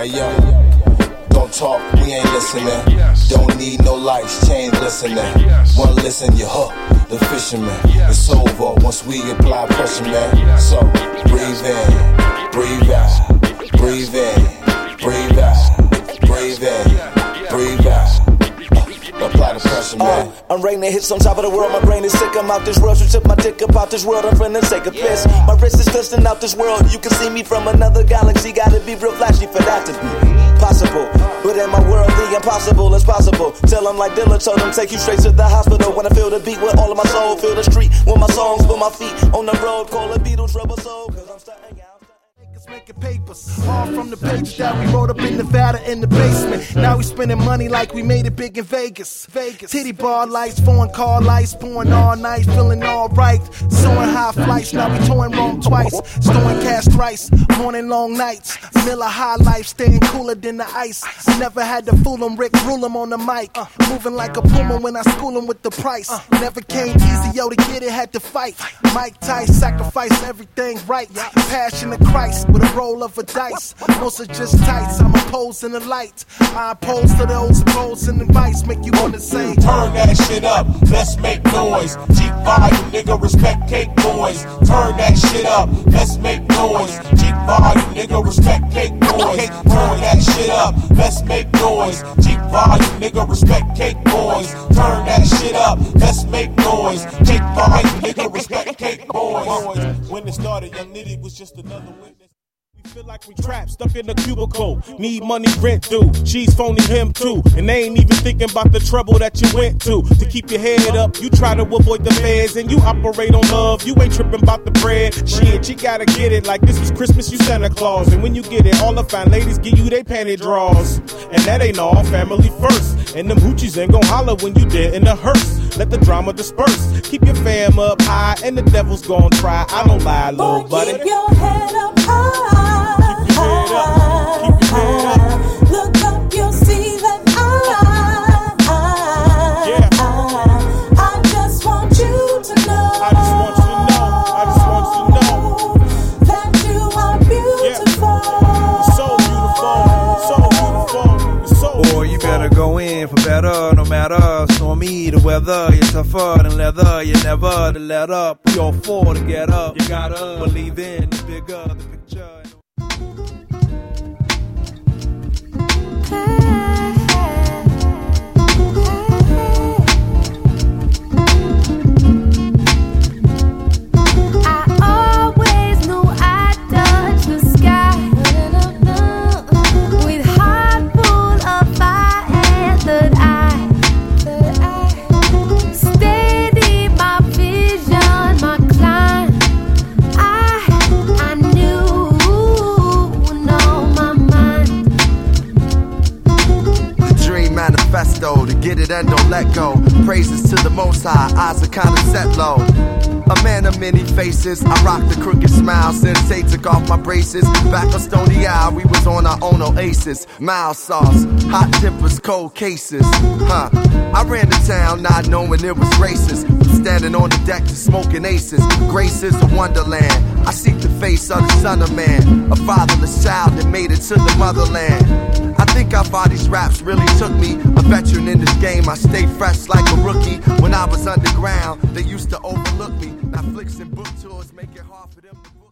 yo, don't talk, we ain't listening. Don't need no lights, chain listening. One listen, you hook, the fisherman. It's over once we apply pressure, man. So breathe in, breathe out, breathe in, breathe out, breathe in, breathe out. Apply the pressure, man. I'm raining hits on top of the world. My brain is sick. I'm out this world. She took my dick up out this world. I'm finna take a piss. My wrist is twisting out this world. You can see me from another galaxy. Gotta be real flashy for that to be possible. But in my world, the impossible is possible. Tell them like Dilla told them, take you straight to the hospital. When I feel the beat with all of my soul, feel the street with my songs, put my feet on the road. Call the Beatles rubber soul. Cause I'm starting out. Making papers, all from the pages that we wrote up in Nevada in the basement. Now we spending money like we made it big in Vegas. Titty bar lights, foreign car lights, pouring all night, feeling alright. Soaring high flights, now we touring Rome twice. Storing cash thrice, morning long nights. Miller High Life, staying cooler than the ice. Never had to fool him, Rick rule him on the mic. Moving like a puma when I school him with the price. Never came easy, yo, to get it, had to fight. Mike Tice, sacrifice everything right. Passion of Christ. With a roll of a dice, most are just tights. I'm opposed in the light. I oppose to those opposed in the vice. Make you wanna say, turn that shit up, let's make noise. Cheap volume, nigga, respect cake boys. Turn that shit up, let's make noise. Cheap volume, nigga, respect cake boys. Turn that shit up, let's make noise. Cheap volume, nigga, respect cake boys. Turn that shit up, let's make noise. Cheap volume, nigga, respect cake boys. When it started, Young Nitty was just another witness. Feel like we trapped, stuck in a cubicle. Need money, rent due. She's phoning him too. And they ain't even thinking about the trouble that you went to keep your head up, you try to avoid the feds. And you operate on love, you ain't tripping about the bread. Shit, you gotta get it like this was Christmas, you Santa Claus. And when you get it, all the fine ladies give you they panty draws. And that ain't all, family first. And them hoochies ain't gon' holler when you dead in the hearse. Let the drama disperse. Keep your fam up high and the devil's gon' try. I don't lie, little buddy. Keep your head up high. Keep your head up. Look up, you'll see that I just want you to know. I just want you to know that you are beautiful. So beautiful. Boy, you better go in for better, no matter. Stormy the weather, you're tougher than leather. You never to let up. You're for to get up. You gotta believe in the bigger the picture. To get it and don't let go. Praises to the Most High, eyes are kinda set low. A man of many faces, I rock the crooked smile. Sensei took off my braces. Back on Stony Isle, we was on our own oasis. Mild sauce, hot tempers, cold cases. I ran to town not knowing it was racist. Standing on the deck just smoking aces. Grace is a wonderland. I seek the face of the son of man. A fatherless child that made it to the motherland. I think how far these raps really took me. A veteran in this game, I stay fresh like a rookie. When I was underground, they used to overlook me. Now flicks and book tours make it hard for them to book.